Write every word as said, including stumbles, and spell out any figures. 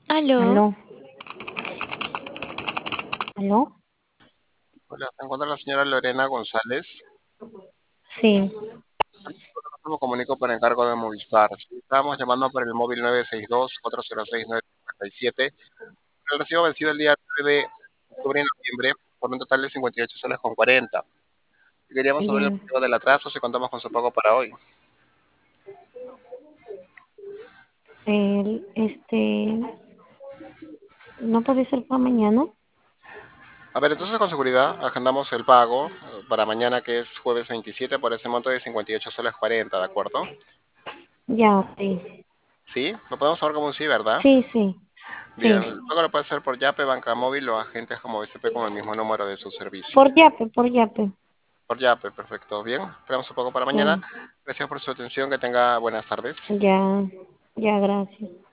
Aló, Aló, aló, Hola, se encuentra la señora Lorena González. sí, Me comunico por encargo de Movistar. Sí, estábamos llamando por el móvil nueve seis dos, cuatro cero seis, nueve cinco siete. El recibo vencido el día nueve de octubre y noviembre por un total de cincuenta y ocho soles con cuarenta. Y queríamos saber el ya. motivo del atraso si contamos con su pago para hoy. El, este, ¿no puede ser para mañana? A ver, entonces con seguridad agendamos el pago eh, para mañana, que es jueves veintisiete, por ese monto de cincuenta y ocho soles cuarenta, ¿de acuerdo? Ya, ok. ¿Sí? Lo podemos saber como un sí, ¿verdad? Sí, sí, Bien, sí. el pago lo puede hacer por Yape, Banca Móvil o agentes como B C P con el mismo número de su servicio. Por Yape, por Yape. Por Yape, perfecto. Bien, esperamos un poco para mañana. Ya, Gracias por su atención, que tenga buenas tardes. ya, ya, gracias.